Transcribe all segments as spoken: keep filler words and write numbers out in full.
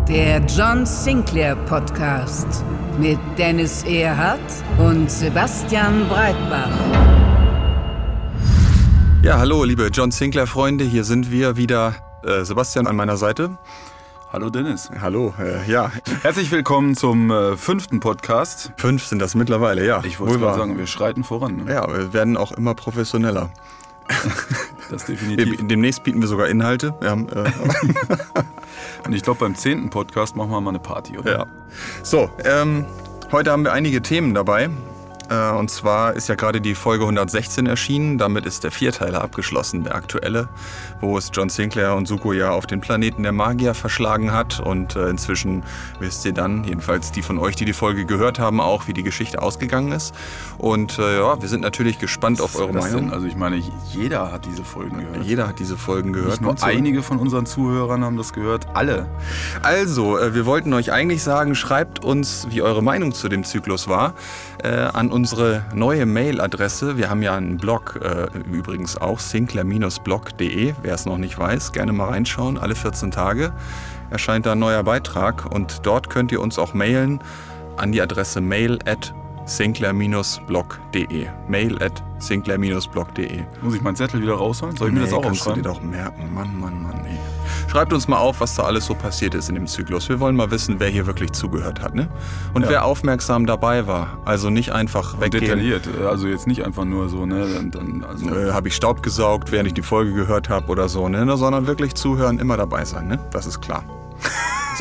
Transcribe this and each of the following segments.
Der John Sinclair Podcast mit Dennis Erhardt und Sebastian Breitbach. Ja, hallo liebe John Sinclair Freunde, hier sind wir wieder. Äh, Sebastian an meiner Seite. Hallo Dennis. Hallo, äh, ja. Herzlich willkommen zum äh, fünften Podcast. Fünf sind das mittlerweile, ja. Ich wollte mal sagen, wir schreiten voran. Ne? Ja, wir werden auch immer professioneller. Das definitiv. Demnächst bieten wir sogar Inhalte. Wir haben, äh, Und ich glaube, beim zehnten Podcast machen wir mal eine Party, oder? Ja. So, ähm, heute haben wir einige Themen dabei. Äh, und zwar ist ja gerade die Folge hundertsechzehn erschienen. Damit ist der Vierteiler abgeschlossen, der aktuelle, wo es John Sinclair und Zuko ja auf den Planeten der Magier verschlagen hat. Und äh, inzwischen wisst ihr dann, jedenfalls die von euch, die die Folge gehört haben, auch, wie die Geschichte ausgegangen ist. Und äh, ja, wir sind natürlich gespannt auf eure Meinung. Denn? Also ich meine, jeder hat diese Folgen gehört. Jeder hat diese Folgen gehört. Nicht nur so. Einige von unseren Zuhörern haben das gehört, alle. Also, äh, wir wollten euch eigentlich sagen, schreibt uns, wie eure Meinung zu dem Zyklus war, äh, an unsere neue Mailadresse. Wir haben ja einen Blog, äh, übrigens auch, sinclair Bindestrich blog punkt de. Wer es noch nicht weiß, gerne mal reinschauen. Alle vierzehn Tage erscheint da ein neuer Beitrag und dort könnt ihr uns auch mailen an die Adresse mail at sinclair Bindestrich blog punkt de. mail at sinclair Bindestrich blog punkt de. Muss ich meinen Zettel wieder rausholen? Soll ich nee, mir das auch kannst aufschreiben? Du dir doch merken. Mann, Mann, Mann, nee. Schreibt uns mal auf, was da alles so passiert ist in dem Zyklus. Wir wollen mal wissen, wer hier wirklich zugehört hat, ne? Und ja. Wer aufmerksam dabei war. Also nicht einfach und weggehen. Detailliert, also jetzt nicht einfach nur so, ne? Dann, dann, also äh, habe ich Staub gesaugt, während ich die Folge gehört habe oder so, ne? Sondern wirklich zuhören, immer dabei sein, ne? Das ist klar. So.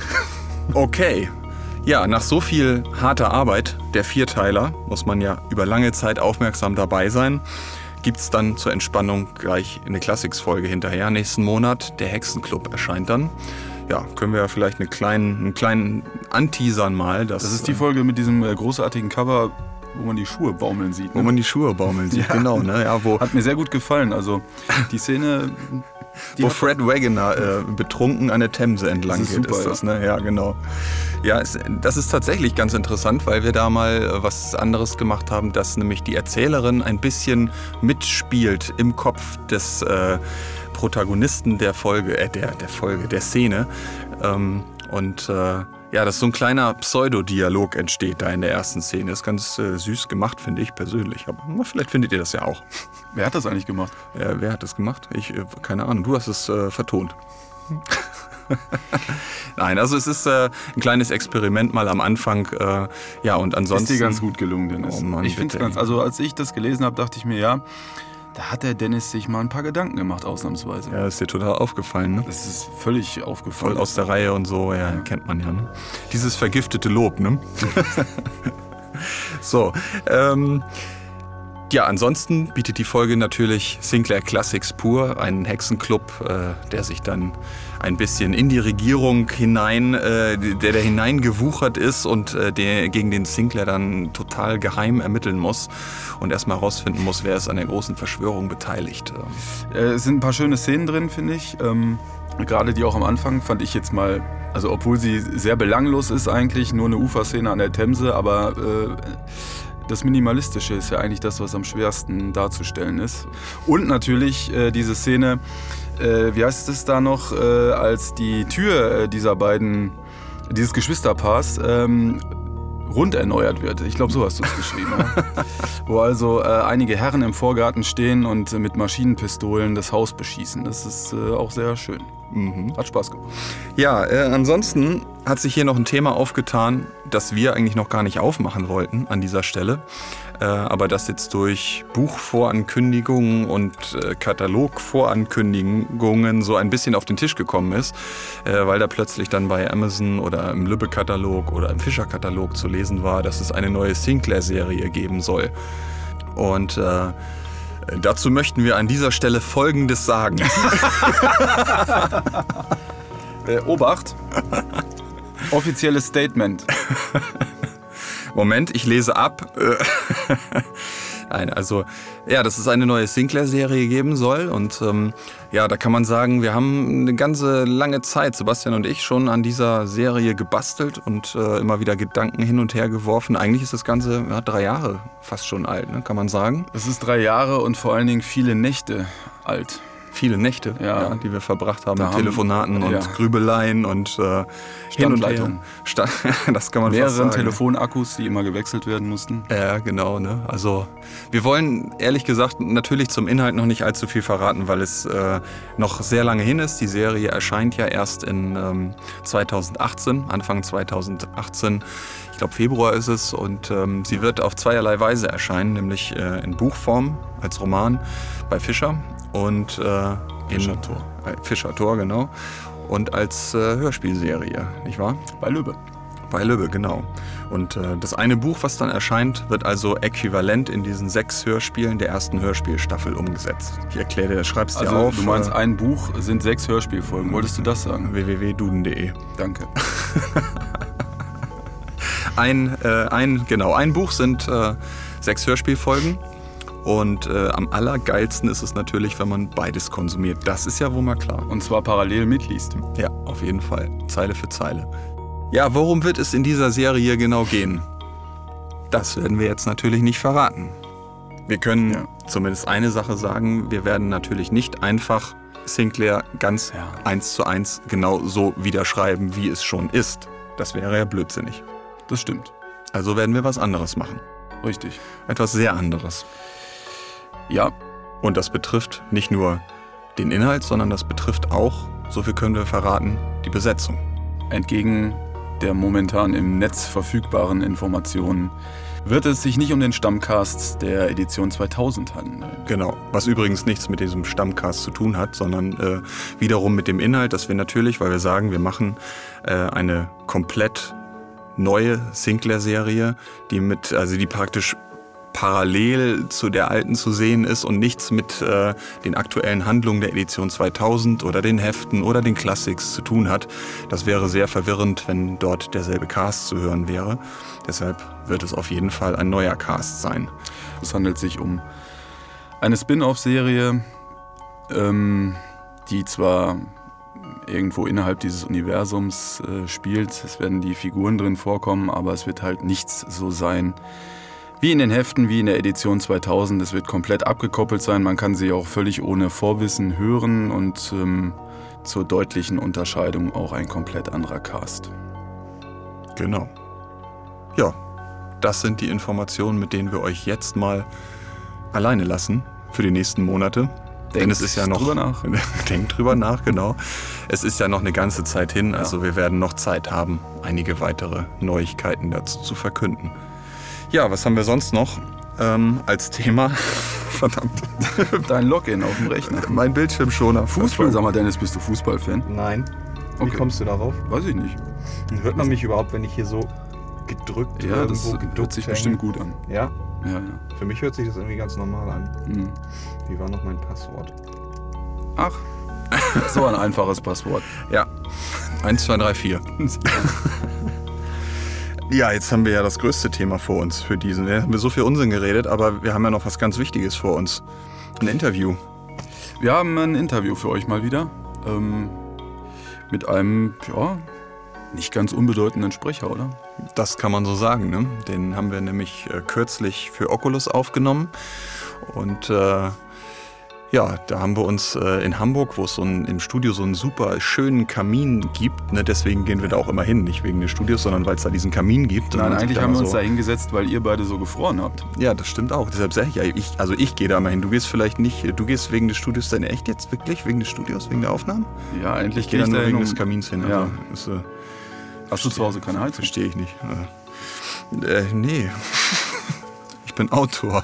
Okay. Ja, nach so viel harter Arbeit, der Vierteiler, muss man ja über lange Zeit aufmerksam dabei sein, gibt's dann zur Entspannung gleich eine Classics-Folge hinterher. Nächsten Monat, der Hexenclub erscheint dann. Ja, können wir ja vielleicht eine kleinen, einen kleinen anteasern mal. Dass, das ist die Folge mit diesem äh, großartigen Cover, wo man die Schuhe baumeln sieht. Ne? Wo man die Schuhe baumeln sieht, ja. Genau. Ne? Ja, wo hat mir sehr gut gefallen. Also die Szene... Die wo Fred Wagoner äh, betrunken an der Themse entlang das ist geht, super, ist das, ja. ne? Ja, genau. Ja, es, das ist tatsächlich ganz interessant, weil wir da mal äh, was anderes gemacht haben, dass nämlich die Erzählerin ein bisschen mitspielt im Kopf des äh, Protagonisten der Folge, äh, der, der Folge, der Szene. Ähm, und äh, ja, dass so ein kleiner Pseudodialog entsteht da in der ersten Szene. Das ist ganz äh, süß gemacht, finde ich persönlich. Aber na, vielleicht findet ihr das ja auch. Wer hat das eigentlich gemacht? Ja, wer hat das gemacht? Ich, äh, keine Ahnung. Du hast es äh, vertont. Nein, also es ist äh, ein kleines Experiment mal am Anfang. Äh, ja, und ansonsten... Ist dir ganz gut gelungen, Dennis. Oh Mann, ich finde es ganz... Also als ich das gelesen habe, dachte ich mir, ja... Da hat der Dennis sich mal ein paar Gedanken gemacht, ausnahmsweise. Ja, ist dir total aufgefallen, ne? Das ist völlig aufgefallen. Voll aus der Reihe und so, ja, ja. Kennt man ja, ne? Dieses vergiftete Lob, ne? So, ähm... ja, ansonsten bietet die Folge natürlich Sinclair Classics pur, einen Hexenclub, äh, der sich dann ein bisschen in die Regierung hinein, äh, der da hineingewuchert ist und äh, der gegen den Sinclair dann total geheim ermitteln muss und erstmal herausfinden muss, wer ist an der großen Verschwörung beteiligt. Äh, es sind ein paar schöne Szenen drin, finde ich. Ähm, gerade die auch am Anfang fand ich jetzt mal, also obwohl sie sehr belanglos ist eigentlich, nur eine Uferszene an der Themse, aber äh, das Minimalistische ist ja eigentlich das, was am schwersten darzustellen ist. Und natürlich äh, diese Szene, äh, wie heißt es da noch, äh, als die Tür äh, dieser beiden, dieses Geschwisterpaars ähm, rund erneuert wird. Ich glaube, so hast du es geschrieben. Ja? Wo also äh, einige Herren im Vorgarten stehen und äh, mit Maschinenpistolen das Haus beschießen. Das ist äh, auch sehr schön. Mhm. Hat Spaß gemacht. Ja, äh, ansonsten hat sich hier noch ein Thema aufgetan, das wir eigentlich noch gar nicht aufmachen wollten an dieser Stelle. Äh, aber das jetzt durch Buchvorankündigungen und äh, Katalogvorankündigungen so ein bisschen auf den Tisch gekommen ist, äh, weil da plötzlich dann bei Amazon oder im Lübbe-Katalog oder im Fischer-Katalog zu lesen war, dass es eine neue Sinclair-Serie geben soll. Und äh, dazu möchten wir an dieser Stelle Folgendes sagen. äh, Obacht. Offizielles Statement. Moment, ich lese ab. Nein, also, ja, dass es eine neue Sinclair-Serie geben soll. Und ähm, ja, da kann man sagen, wir haben eine ganze lange Zeit, Sebastian und ich, schon an dieser Serie gebastelt und äh, immer wieder Gedanken hin und her geworfen. Eigentlich ist das Ganze ja, drei Jahre fast schon alt, ne, kann man sagen. Es ist drei Jahre und vor allen Dingen viele Nächte alt. viele Nächte, ja. Ja, die wir verbracht haben Da mit haben- Telefonaten und ja. Grübeleien und äh, hin und her. Standleitung. Sta- das kann man fast Mehreren sagen. Telefonakkus, die immer gewechselt werden mussten. Ja, genau. Ne? Also wir wollen ehrlich gesagt natürlich zum Inhalt noch nicht allzu viel verraten, weil es äh, noch sehr lange hin ist. Die Serie erscheint ja erst in ähm, zweitausendachtzehn, Anfang zweitausendachtzehn. Ich glaube Februar ist es und ähm, sie wird auf zweierlei Weise erscheinen, nämlich äh, in Buchform als Roman bei Fischer und äh, in Fischer Tor. Äh, Fischer Tor, genau. Und als äh, Hörspielserie, nicht wahr? Bei Lübbe. Bei Lübbe, genau. Und äh, das eine Buch, was dann erscheint, wird also äquivalent in diesen sechs Hörspielen der ersten Hörspielstaffel umgesetzt. Ich erkläre dir, schreib's dir Also auf. du meinst, äh, ein Buch sind sechs Hörspielfolgen. Wolltest du das sagen? w w w punkt duden punkt de. Danke. Ein, äh, ein, genau, ein Buch sind äh, sechs Hörspielfolgen. Und äh, am allergeilsten ist es natürlich, wenn man beides konsumiert. Das ist ja wohl mal klar. Und zwar parallel mitliest. Ja, auf jeden Fall. Zeile für Zeile. Ja, worum wird es in dieser Serie genau gehen? Das werden wir jetzt natürlich nicht verraten. Wir können Ja. zumindest eine Sache sagen. Wir werden natürlich nicht einfach Sinclair ganz Ja. eins zu eins genau so wiederschreiben, wie es schon ist. Das wäre ja blödsinnig. Das stimmt. Also werden wir was anderes machen. Richtig. Etwas sehr anderes. Ja, Und das betrifft nicht nur den Inhalt, sondern das betrifft auch, so viel können wir verraten, die Besetzung. entgegen der momentan im Netz verfügbaren Informationen wird es sich nicht um den Stammcast der Edition zweitausend handeln. Genau, was übrigens nichts mit diesem Stammcast zu tun hat, sondern äh, wiederum mit dem Inhalt, dass wir natürlich, weil wir sagen, wir machen äh, eine komplett neue Sinclair-Serie, die mit, also die praktisch parallel zu der alten zu sehen ist und nichts mit äh, den aktuellen Handlungen der Edition zweitausend oder den Heften oder den Classics zu tun hat. Das wäre sehr verwirrend, wenn dort derselbe Cast zu hören wäre. Deshalb wird es auf jeden Fall ein neuer Cast sein. Es handelt sich um eine Spin-off-Serie, ähm, die zwar irgendwo innerhalb dieses Universums äh, spielt. Es werden die Figuren drin vorkommen, aber es wird halt nichts so sein wie in den Heften, wie in der Edition zweitausend. Es wird komplett abgekoppelt sein. Man kann sie auch völlig ohne Vorwissen hören und ähm, zur deutlichen Unterscheidung auch ein komplett anderer Cast. Genau. Ja, das sind die Informationen, mit denen wir euch jetzt mal alleine lassen für die nächsten Monate. Denn Denkt es ist ja noch. drüber nach. Denkt drüber nach, genau. Es ist ja noch eine ganze Zeit hin, also Ja. wir werden noch Zeit haben, einige weitere Neuigkeiten dazu zu verkünden. Ja, was haben wir sonst noch ähm, als Thema? Verdammt. Dein Login auf dem Rechner. Mein Bildschirmschoner. Fußball, sag mal, Dennis, bist du Fußballfan? Nein. Wie Okay. kommst du darauf? Weiß ich nicht. Hört man mich überhaupt, wenn ich hier so gedrückt Ja, das irgendwo hört geduckt sich hänge? bestimmt gut an. Ja? Ja, ja. Für mich hört sich das irgendwie ganz normal an. Hm. Wie war noch mein Passwort? Ach, so ein einfaches Passwort. Ja, eins, zwei, drei, vier. Ja, jetzt haben wir ja das größte Thema vor uns für diesen. Wir haben so viel Unsinn geredet, aber wir haben ja noch was ganz Wichtiges vor uns. Ein Interview. Wir haben ein Interview für euch mal wieder. Ähm, mit einem, ja, nicht ganz unbedeutenden Sprecher, oder? Das kann man so sagen, ne? Den haben wir nämlich äh, kürzlich für Oculus aufgenommen. Und äh, ja, da haben wir uns äh, in Hamburg, wo es so ein, im Studio so einen super schönen Kamin gibt. Ne? Deswegen gehen wir da auch immer hin. Nicht wegen des Studios, sondern weil es da diesen Kamin gibt. Und Nein, man sich eigentlich da haben wir mal uns so da hingesetzt, weil ihr beide so gefroren habt. Ja, das stimmt auch. Deshalb sage ich ja, ich, also ich gehe da mal hin. Du gehst vielleicht nicht, du gehst wegen des Studios dann echt jetzt wirklich? Wegen des Studios, wegen der Aufnahmen? Ja, eigentlich Ich gehe gehe dann ich nur da wegen hin, des um, Kamins hin. Ja. Also, ist, äh, Hast du zu Hause keine Heizung? verstehe ich nicht. Äh, äh, nee. Ich bin Autor.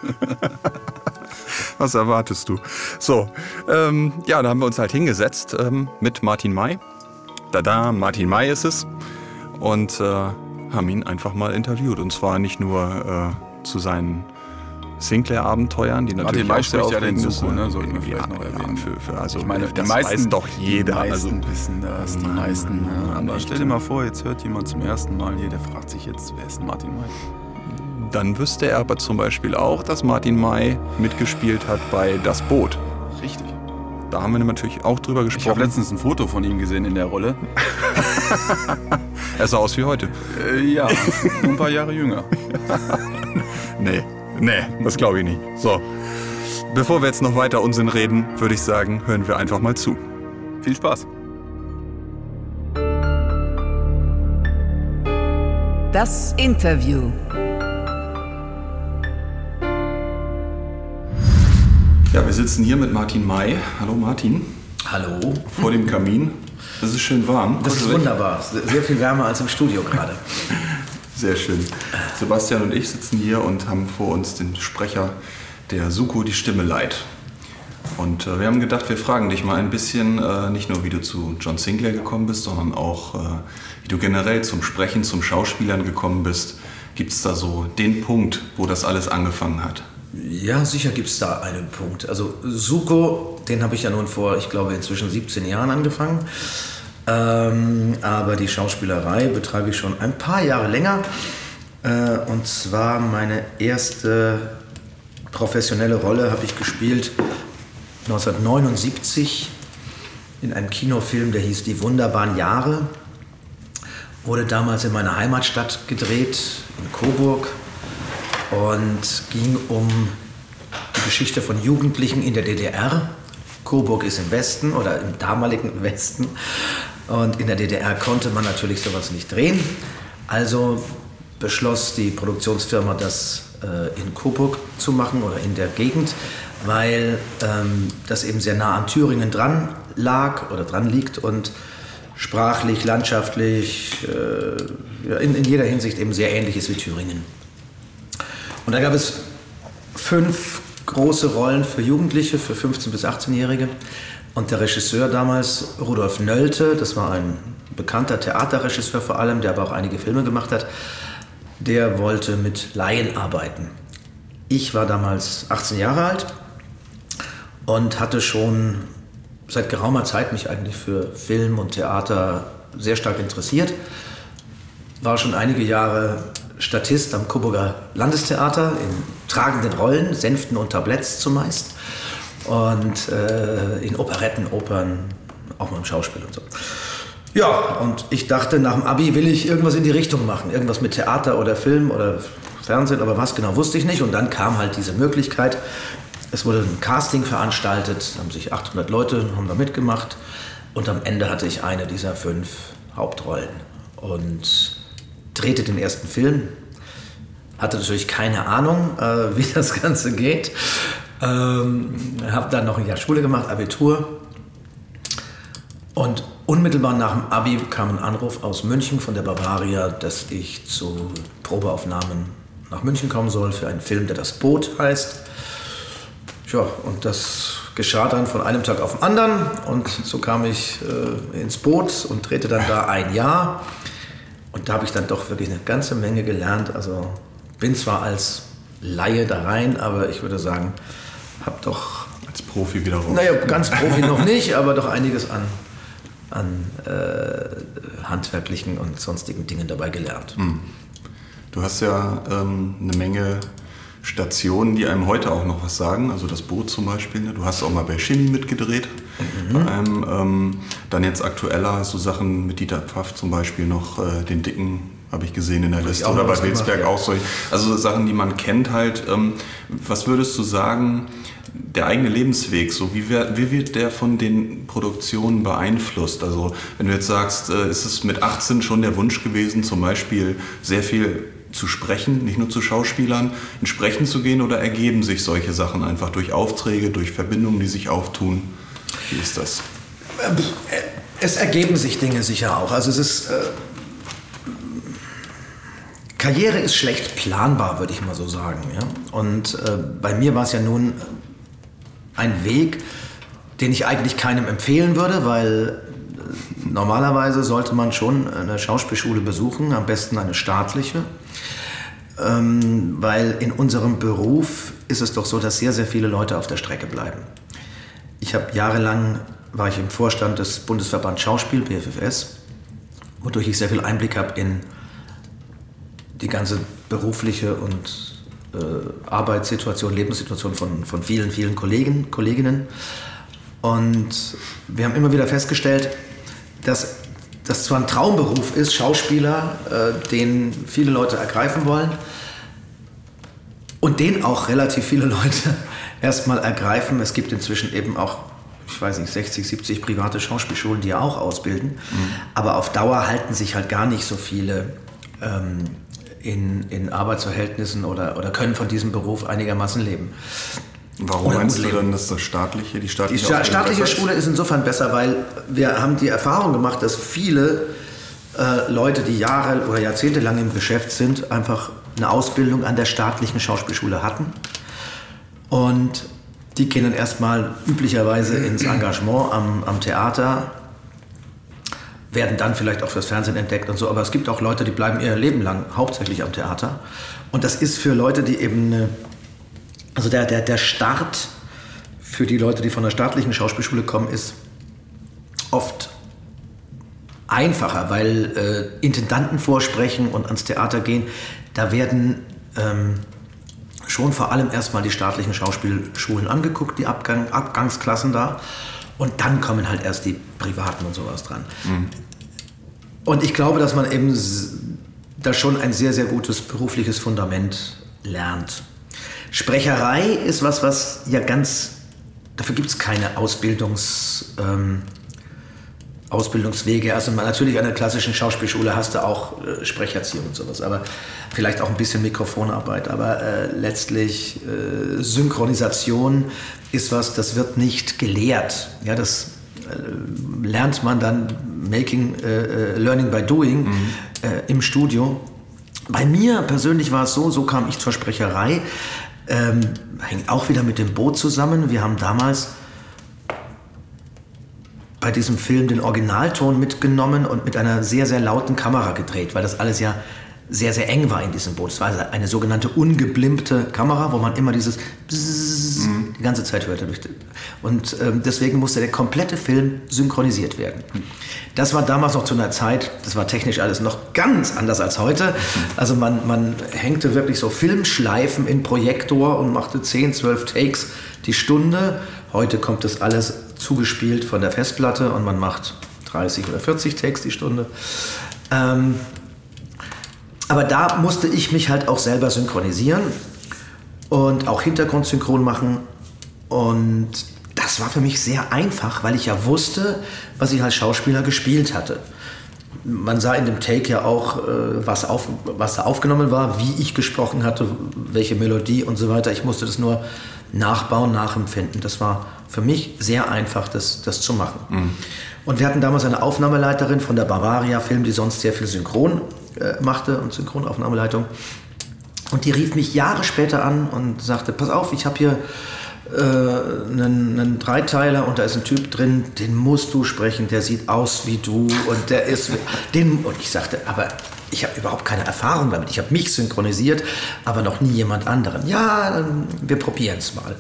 Was erwartest du? So, ähm, ja, da haben wir uns halt hingesetzt ähm, mit Martin May. Da, Martin May ist es. Und äh, haben ihn einfach mal interviewt. Und zwar nicht nur äh, zu seinen Sinclair-Abenteuern, die natürlich Martin May auch sehr spricht ja den aufregend Zuko, sind. ne? Sollten wir Ja, vielleicht noch erwähnen. Ja, für, für, also, Ich meine, die das meisten, weiß doch jeder. Die meisten also, wissen das, die Mann, meisten. Ne? Mann, Aber echt. stell dir mal vor, jetzt hört jemand zum ersten Mal hier, der fragt sich jetzt, wer ist denn Martin May? Dann wüsste er aber zum Beispiel auch, dass Martin May mitgespielt hat bei Das Boot. Richtig. Da haben wir natürlich auch drüber Ich habe gesprochen. letztens ein Foto von ihm gesehen in der Rolle. Er sah aus wie heute. Äh, ja, nur ein paar Jahre jünger. Nee, nee, das glaube ich nicht. So. bevor wir jetzt noch weiter Unsinn reden, würde ich sagen, hören wir einfach mal zu. Viel Spaß. Das Interview. Ja, wir sitzen hier mit Martin May. Hallo Martin. Hallo. Vor dem Kamin. Es ist schön warm. Das ist wunderbar. Sehr viel wärmer als im Studio gerade. Sehr schön. Sebastian und ich sitzen hier und haben vor uns den Sprecher der Suko Die Stimme leiht. Und äh, wir haben gedacht, wir fragen dich mal ein bisschen, äh, nicht nur wie du zu John Sinclair gekommen bist, sondern auch äh, wie du generell zum Sprechen, zum Schauspielern gekommen bist. Gibt es da so den Punkt, wo das alles angefangen hat? Ja, sicher gibt es da einen Punkt. Also Suko, den habe ich ja nun vor, ich glaube, inzwischen siebzehn Jahren angefangen. Ähm, aber die Schauspielerei betreibe ich schon ein paar Jahre länger. Äh, und zwar meine erste professionelle Rolle habe ich gespielt neunzehnhundertneunundsiebzig in einem Kinofilm, der hieß Die wunderbaren Jahre. Wurde damals in meiner Heimatstadt gedreht, in Coburg. Und ging um die Geschichte von Jugendlichen in der D D R. Coburg ist im Westen oder im damaligen Westen. Und in der D D R konnte man natürlich sowas nicht drehen. Also beschloss die Produktionsfirma, das äh, in Coburg zu machen oder in der Gegend, weil ähm, das eben sehr nah an Thüringen dran lag oder dran liegt und sprachlich, landschaftlich, äh, in, in jeder Hinsicht eben sehr ähnlich ist wie Thüringen. Und da gab es fünf große Rollen für Jugendliche, für fünfzehn- bis achtzehnjährige. Und der Regisseur damals, Rudolf Nölte, das war ein bekannter Theaterregisseur vor allem, der aber auch einige Filme gemacht hat, der wollte mit Laien arbeiten. Ich war damals achtzehn Jahre alt und hatte schon seit geraumer Zeit mich eigentlich für Film und Theater sehr stark interessiert. War schon einige Jahre Statist am Coburger Landestheater in tragenden Rollen, Sänften und Tabletts zumeist. Und äh, in Operetten, Opern, auch mal im Schauspiel und so. Ja, und ich dachte, nach dem Abi will ich irgendwas in die Richtung machen. Irgendwas mit Theater oder Film oder Fernsehen, aber was genau wusste ich nicht. Und dann kam halt diese Möglichkeit. Es wurde ein Casting veranstaltet, haben sich achthundert Leute haben da mitgemacht. Und am Ende hatte ich eine dieser fünf Hauptrollen. Und drehte den ersten Film, hatte natürlich keine Ahnung, äh, wie das Ganze geht. Ähm, habe dann noch ein Jahr Schule gemacht, Abitur. Und unmittelbar nach dem Abi kam ein Anruf aus München von der Bavaria, dass ich zu Probeaufnahmen nach München kommen soll für einen Film, der Das Boot heißt. Ja, und das geschah dann von einem Tag auf den anderen. Und so kam ich äh, ins Boot und drehte dann da ein Jahr. Und da habe ich dann doch wirklich eine ganze Menge gelernt. Also bin zwar als Laie da rein, aber ich würde sagen, habe doch... Als Profi wieder raus. Naja, ganz Profi noch nicht, aber doch einiges an, an äh, handwerklichen und sonstigen Dingen dabei gelernt. Hm. Du hast ja ähm, eine Menge Stationen, die einem heute auch noch was sagen. Also das Boot zum Beispiel. Ne? Du hast auch mal bei Shinny mitgedreht. Mhm. Bei einem, ähm, dann jetzt aktueller so Sachen mit Dieter Pfaff zum Beispiel noch, äh, den Dicken habe ich gesehen in der Liste. Oder bei Wilsberg auch so. Also Sachen, die man kennt halt. Ähm, was würdest du sagen, der eigene Lebensweg, so wie, wer, wie wird der von den Produktionen beeinflusst? Also wenn du jetzt sagst, äh, ist es mit achtzehn schon der Wunsch gewesen, zum Beispiel sehr viel zu sprechen, nicht nur zu Schauspielern, in Sprechen zu gehen, oder ergeben sich solche Sachen einfach durch Aufträge, durch Verbindungen, die sich auftun? Wie ist das? Es ergeben sich Dinge sicher auch. Also es ist... Äh, Karriere ist schlecht planbar, würde ich mal so sagen. Ja? Und äh, bei mir war es ja nun ein Weg, den ich eigentlich keinem empfehlen würde, weil äh, normalerweise sollte man schon eine Schauspielschule besuchen, am besten eine staatliche. Ähm, weil in unserem Beruf ist es doch so, dass sehr, sehr viele Leute auf der Strecke bleiben. Ich habe jahrelang, war ich im Vorstand des Bundesverband Schauspiel, B F F S, wodurch ich sehr viel Einblick habe in die ganze berufliche und äh, Arbeitssituation, Lebenssituation von, von vielen, vielen Kollegen, Kolleginnen. Und wir haben immer wieder festgestellt, dass das zwar ein Traumberuf ist, Schauspieler, äh, den viele Leute ergreifen wollen und den auch relativ viele Leute erstmal ergreifen. Es gibt inzwischen eben auch, ich weiß nicht, sechzig, siebzig private Schauspielschulen, die ja auch ausbilden. Mhm. Aber auf Dauer halten sich halt gar nicht so viele ähm, in, in Arbeitsverhältnissen oder, oder können von diesem Beruf einigermaßen leben. Warum oder meinst du denn, dass das staatliche, die staatliche, die staatliche Schule ist insofern besser, weil wir haben die Erfahrung gemacht, dass viele äh, Leute, die Jahre oder Jahrzehnte lang im Geschäft sind, einfach eine Ausbildung an der staatlichen Schauspielschule hatten. Und die gehen dann erstmal üblicherweise ins Engagement am, am Theater, werden dann vielleicht auch fürs Fernsehen entdeckt und so. Aber es gibt auch Leute, die bleiben ihr Leben lang hauptsächlich am Theater. Und das ist für Leute, die eben eine, also der, der, der Start für die Leute, die von der staatlichen Schauspielschule kommen, ist oft einfacher, weil äh, Intendanten vorsprechen und ans Theater gehen. Da werden ähm, schon vor allem erstmal die staatlichen Schauspielschulen angeguckt, die Abgang, Abgangsklassen da. Und dann kommen halt erst die privaten und sowas dran. Mhm. Und ich glaube, dass man eben da schon ein sehr, sehr gutes berufliches Fundament lernt. Sprecherei ist was, was ja ganz, dafür gibt es keine Ausbildungs, ähm, Ausbildungswege. Also natürlich an der klassischen Schauspielschule hast du auch äh, Sprecherziehung und sowas, aber vielleicht auch ein bisschen Mikrofonarbeit. Aber äh, letztlich äh, Synchronisation ist was, das wird nicht gelehrt. Ja, das äh, lernt man dann making, äh, learning by doing mhm. äh, im Studio. Bei mir persönlich war es so, so kam ich zur Sprecherei. Ähm, hängt auch wieder mit dem Boot zusammen. Wir haben damals bei diesem Film den Originalton mitgenommen und mit einer sehr, sehr lauten Kamera gedreht, weil das alles ja sehr, sehr eng war in diesem Boot. Es war eine sogenannte ungeblimpte Kamera, wo man immer dieses Bzzz mhm. die ganze Zeit hörte. Und ähm, deswegen musste der komplette Film synchronisiert werden. Das war damals noch zu einer Zeit, das war technisch alles noch ganz anders als heute. Also man, man hängte wirklich so Filmschleifen in Projektor und machte zehn, zwölf Takes die Stunde. Heute kommt das alles zugespielt von der Festplatte und man macht dreißig oder vierzig Takes die Stunde. Ähm, aber da musste ich mich halt auch selber synchronisieren und auch Hintergrundsynchron machen. Und das war für mich sehr einfach, weil ich ja wusste, was ich als Schauspieler gespielt hatte. Man sah in dem Take ja auch, äh, was, auf, was da aufgenommen war, wie ich gesprochen hatte, welche Melodie und so weiter. Ich musste das nur nachbauen, nachempfinden. Das war für mich sehr einfach, das, das zu machen. Mhm. Und wir hatten damals eine Aufnahmeleiterin von der Bavaria Film, die sonst sehr viel Synchron äh, machte und Synchronaufnahmeleitung. Und die rief mich Jahre später an und sagte, pass auf, ich habe hier äh, einen, einen Dreiteiler und da ist ein Typ drin, den musst du sprechen, der sieht aus wie du und der ist... den, und ich sagte, aber ich habe überhaupt keine Erfahrung damit. Ich habe mich synchronisiert, aber noch nie jemand anderen. Ja, dann, wir probieren es mal.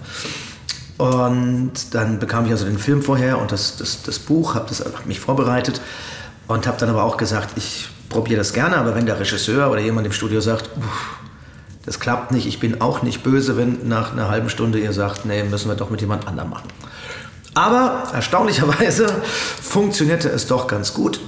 Und dann bekam ich also den Film vorher und das, das, das Buch, habe hab mich vorbereitet und habe dann aber auch gesagt, ich probiere das gerne, aber wenn der Regisseur oder jemand im Studio sagt, das klappt nicht, ich bin auch nicht böse, wenn nach einer halben Stunde ihr sagt, nee, müssen wir doch mit jemand anderem machen. Aber erstaunlicherweise funktionierte es doch ganz gut.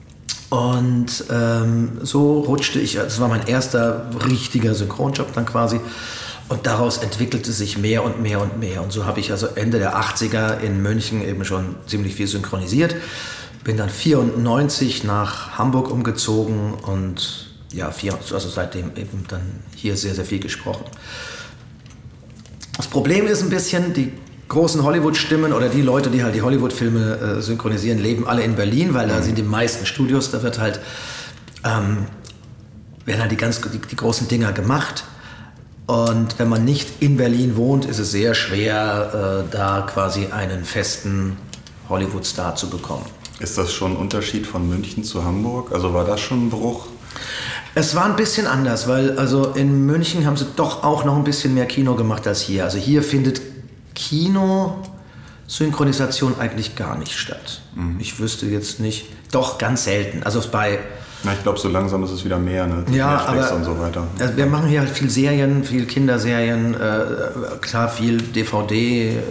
Und ähm, so rutschte ich, das war mein erster richtiger Synchronjob dann quasi. Und daraus entwickelte sich mehr und mehr und mehr. Und so habe ich also Ende der achtziger in München eben schon ziemlich viel synchronisiert. Bin dann vierundneunzig nach Hamburg umgezogen und ja, vier, also seitdem eben dann hier sehr, sehr viel gesprochen. Das Problem ist ein bisschen, die großen Hollywood-Stimmen oder die Leute, die halt die Hollywood-Filme äh, synchronisieren, leben alle in Berlin, weil da sind die meisten Studios, da wird halt, ähm, werden halt die, ganz, die, die großen Dinger gemacht. Und wenn man nicht in Berlin wohnt, ist es sehr schwer, äh, da quasi einen festen Hollywood-Star zu bekommen. Ist das schon ein Unterschied von München zu Hamburg? Also war das schon ein Bruch? Es war ein bisschen anders, weil also in München haben sie doch auch noch ein bisschen mehr Kino gemacht als hier. Also hier findet Kino-Synchronisation eigentlich gar nicht statt. Mhm. Ich wüsste jetzt nicht, doch ganz selten. Also bei... Na, ich glaube, so langsam ist es wieder mehr, ne? Ja, aber und so weiter. Also wir machen hier halt viel Serien, viel Kinderserien, äh, klar viel D V D, äh,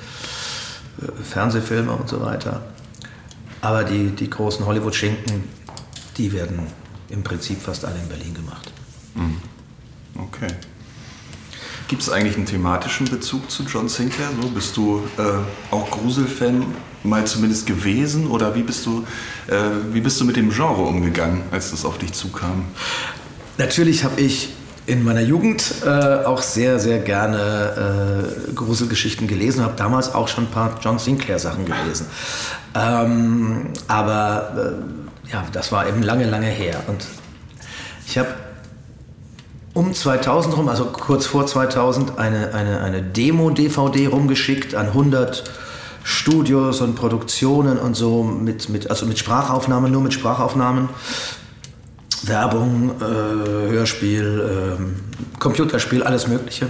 Fernsehfilme und so weiter. Aber die, die großen Hollywood-Schinken, die werden im Prinzip fast alle in Berlin gemacht. Mhm. Okay. Gibt es eigentlich einen thematischen Bezug zu John Sinclair? So, bist du äh, auch Gruselfan mal zumindest gewesen? Oder wie bist du, äh, wie bist du mit dem Genre umgegangen, als das auf dich zukam? Natürlich habe ich in meiner Jugend äh, auch sehr, sehr gerne äh, Gruselgeschichten gelesen. Habe damals auch schon ein paar John Sinclair Sachen gelesen. Ähm, aber äh, ja, das war eben lange, lange her. Und ich habe um zweitausend rum, also kurz vor zweitausend, eine, eine, eine Demo-D V D rumgeschickt an hundert Studios und Produktionen und so, mit, mit, also mit Sprachaufnahmen, nur mit Sprachaufnahmen. Werbung, äh, Hörspiel, äh, Computerspiel, alles Mögliche.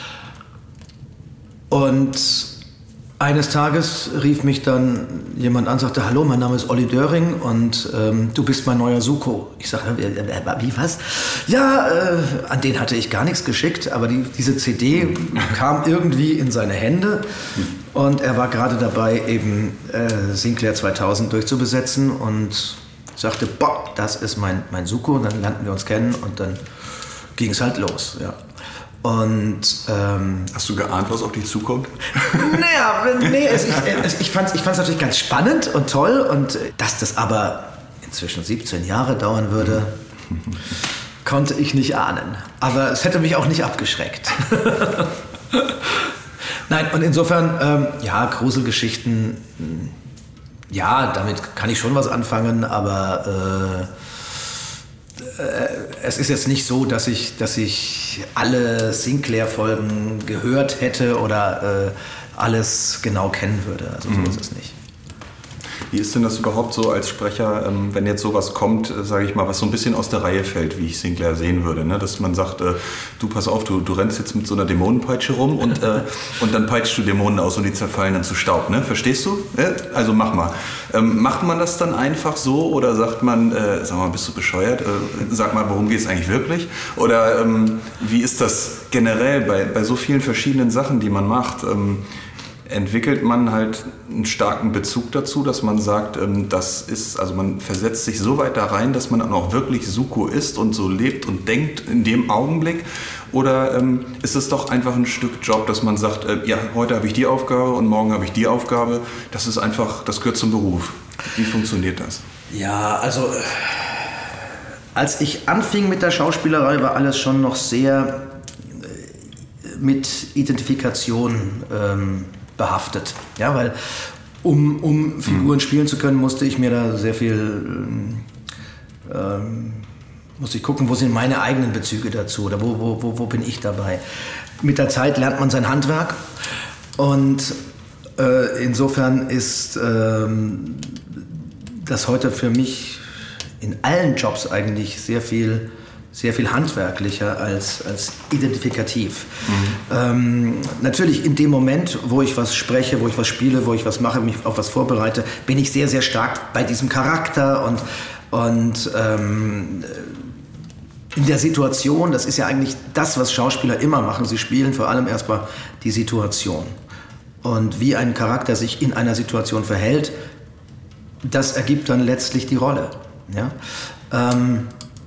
Und eines Tages rief mich dann jemand an, sagte, hallo, mein Name ist Olli Döring und ähm, du bist mein neuer Suko. Ich sage, wie, was? Ja, äh, an den hatte ich gar nichts geschickt, aber die, diese C D kam irgendwie in seine Hände und er war gerade dabei, eben äh, Sinclair zweitausend durchzubesetzen und sagte, boah, das ist mein, mein Suko. Und dann lernten wir uns kennen und dann ging es halt los, ja. Und, ähm, hast du geahnt, was auf dich zukommt? Naja, nee, es, ich, es, ich fand es ich fand's natürlich ganz spannend und toll. Und dass das aber inzwischen siebzehn Jahre dauern würde, konnte ich nicht ahnen. Aber es hätte mich auch nicht abgeschreckt. Nein, und insofern, ähm, ja, Gruselgeschichten, ja, damit kann ich schon was anfangen, aber äh, es ist jetzt nicht so, dass ich, dass ich alle Sinclair-Folgen gehört hätte oder äh, alles genau kennen würde. Also so mhm. ist es nicht. Wie ist denn das überhaupt so als Sprecher, ähm, wenn jetzt sowas kommt, äh, sage ich mal, was so ein bisschen aus der Reihe fällt, wie ich Sinclair sehen würde, ne? Dass man sagt, äh, du pass auf, du, du rennst jetzt mit so einer Dämonenpeitsche rum und, äh, und dann peitschst du Dämonen aus und die zerfallen dann zu Staub, ne? Verstehst du? Ja? Also mach mal. Ähm, macht man das dann einfach so oder sagt man, äh, sag mal, bist du bescheuert? Äh, sag mal, worum geht es eigentlich wirklich? Oder ähm, wie ist das generell bei, bei so vielen verschiedenen Sachen, die man macht? Ähm, entwickelt man halt einen starken Bezug dazu, dass man sagt, ähm, das ist, also man versetzt sich so weit da rein, dass man dann auch wirklich Suko ist und so lebt und denkt in dem Augenblick? Oder ähm, ist es doch einfach ein Stück Job, dass man sagt, äh, ja, heute habe ich die Aufgabe und morgen habe ich die Aufgabe. Das ist einfach, das gehört zum Beruf. Wie funktioniert das? Ja, also äh, als ich anfing mit der Schauspielerei, war alles schon noch sehr äh, mit Identifikation ähm, behaftet. Ja, weil um, um Figuren mhm. spielen zu können, musste ich mir da sehr viel ähm, musste ich gucken, wo sind meine eigenen Bezüge dazu oder wo, wo, wo, wo bin ich dabei. Mit der Zeit lernt man sein Handwerk und äh, insofern ist ähm, das heute für mich in allen Jobs eigentlich sehr viel sehr viel handwerklicher als, als identifikativ. Mhm. Ähm, natürlich in dem Moment, wo ich was spreche, wo ich was spiele, wo ich was mache, mich auf was vorbereite, bin ich sehr, sehr stark bei diesem Charakter und, und ähm, in der Situation. Das ist ja eigentlich das, was Schauspieler immer machen. Sie spielen vor allem erstmal die Situation. Und wie ein Charakter sich in einer Situation verhält, das ergibt dann letztlich die Rolle. Ja? Ähm,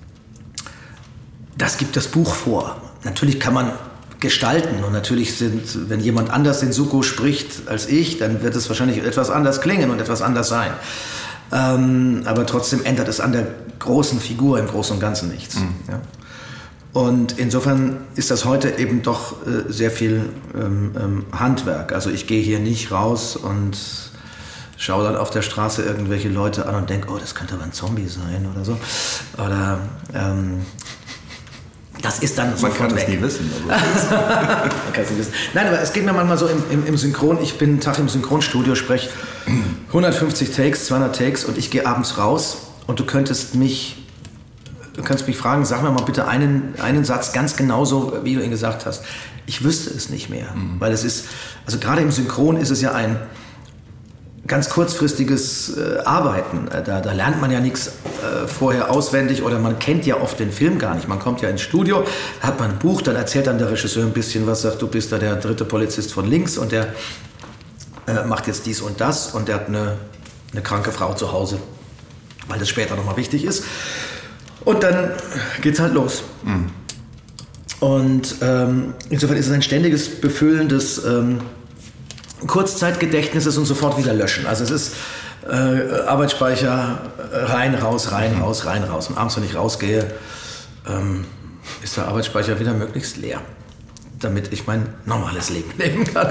Das gibt das Buch vor. Natürlich kann man gestalten und natürlich sind, wenn jemand anders den Suko spricht als ich, dann wird es wahrscheinlich etwas anders klingen und etwas anders sein. Ähm, aber trotzdem ändert es an der großen Figur im Großen und Ganzen nichts. Mhm. Ja? Und insofern ist das heute eben doch äh, sehr viel ähm, ähm, Handwerk. Also ich gehe hier nicht raus und schaue dann auf der Straße irgendwelche Leute an und denke, oh, das könnte aber ein Zombie sein oder so. Oder ähm, das ist dann sofort weg. Man kann es nie wissen. Also. Man kann es nie wissen. Nein, aber es geht mir manchmal so im, im, im Synchron. Ich bin einen Tag im Synchronstudio, spreche hundertfünfzig Takes, zweihundert Takes und ich gehe abends raus und du könntest mich, du könntest mich fragen, sag mir mal bitte einen, einen Satz ganz genauso, wie du ihn gesagt hast. Ich wüsste es nicht mehr, mhm. weil es ist, also gerade im Synchron ist es ja ein ganz kurzfristiges äh, Arbeiten. Da, da lernt man ja nichts äh, vorher auswendig oder man kennt ja oft den Film gar nicht. Man kommt ja ins Studio, hat man ein Buch, dann erzählt dann der Regisseur ein bisschen was, sagt, du bist da der dritte Polizist von links und der äh, macht jetzt dies und das und der hat eine, eine kranke Frau zu Hause, weil das später nochmal wichtig ist. Und dann geht's halt los. Mhm. Und ähm, insofern ist es ein ständiges Befüllen des ähm, Kurzzeitgedächtnisses und sofort wieder löschen. Also es ist äh, Arbeitsspeicher rein, raus, rein, raus, rein, raus. Und abends, wenn ich rausgehe, ähm, ist der Arbeitsspeicher wieder möglichst leer, damit ich mein normales Leben leben kann.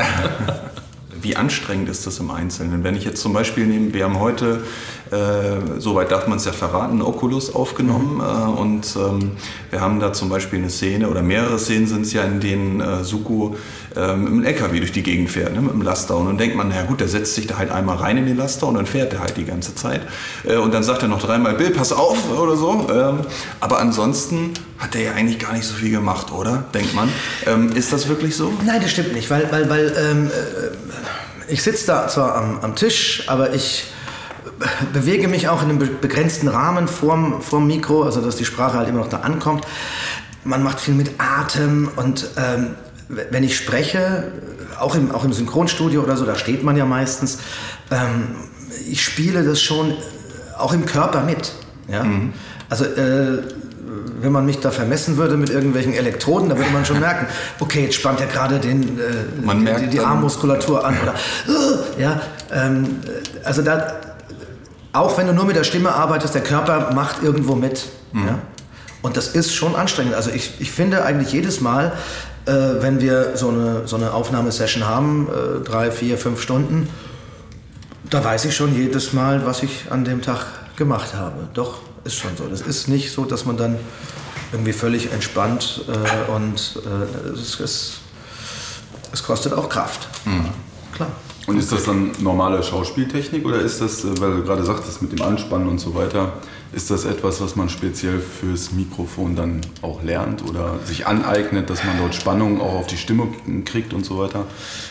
Wie anstrengend ist das im Einzelnen? Wenn ich jetzt zum Beispiel nehme, wir haben heute, äh, soweit darf man es ja verraten, Oculus aufgenommen, mhm. äh, und ähm, wir haben da zum Beispiel eine Szene oder mehrere Szenen sind es ja, in denen äh, Suko äh, mit einem L K W durch die Gegend fährt, ne, mit einem Laster, und dann denkt man, na gut, der setzt sich da halt einmal rein in den Laster und dann fährt er halt die ganze Zeit äh, und dann sagt er noch dreimal, Bill, pass auf oder so, ähm, aber ansonsten hat er ja eigentlich gar nicht so viel gemacht, oder? Denkt man. Ähm, ist das wirklich so? Nein, das stimmt nicht, weil, weil, weil ähm, ich sitze da zwar am, am Tisch, aber ich bewege mich auch in einem begrenzten Rahmen vorm, vorm Mikro, also dass die Sprache halt immer noch da ankommt. Man macht viel mit Atem und ähm, wenn ich spreche, auch im, auch im Synchronstudio oder so, da steht man ja meistens, ähm, ich spiele das schon auch im Körper mit. Ja? Mhm. Also äh, wenn man mich da vermessen würde mit irgendwelchen Elektroden, da würde man schon merken, okay, jetzt spannt er gerade den, äh, man merkt die, die Armmuskulatur an. Oder, uh, ja, ähm, also da, auch wenn du nur mit der Stimme arbeitest, der Körper macht irgendwo mit. Mhm. Ja? Und das ist schon anstrengend. Also ich, ich finde eigentlich jedes Mal, äh, wenn wir so eine, so eine Aufnahmesession haben, äh, drei, vier, fünf Stunden, da weiß ich schon jedes Mal, was ich an dem Tag gemacht habe. Doch, ist schon so. Das ist nicht so, dass man dann irgendwie völlig entspannt äh, und äh, es, es, es kostet auch Kraft. Mhm. Klar. Und ist das dann normale Schauspieltechnik oder ist das, weil du gerade sagtest, mit dem Anspannen und so weiter, ist das etwas, was man speziell fürs Mikrofon dann auch lernt oder sich aneignet, dass man dort Spannung auch auf die Stimme kriegt und so weiter?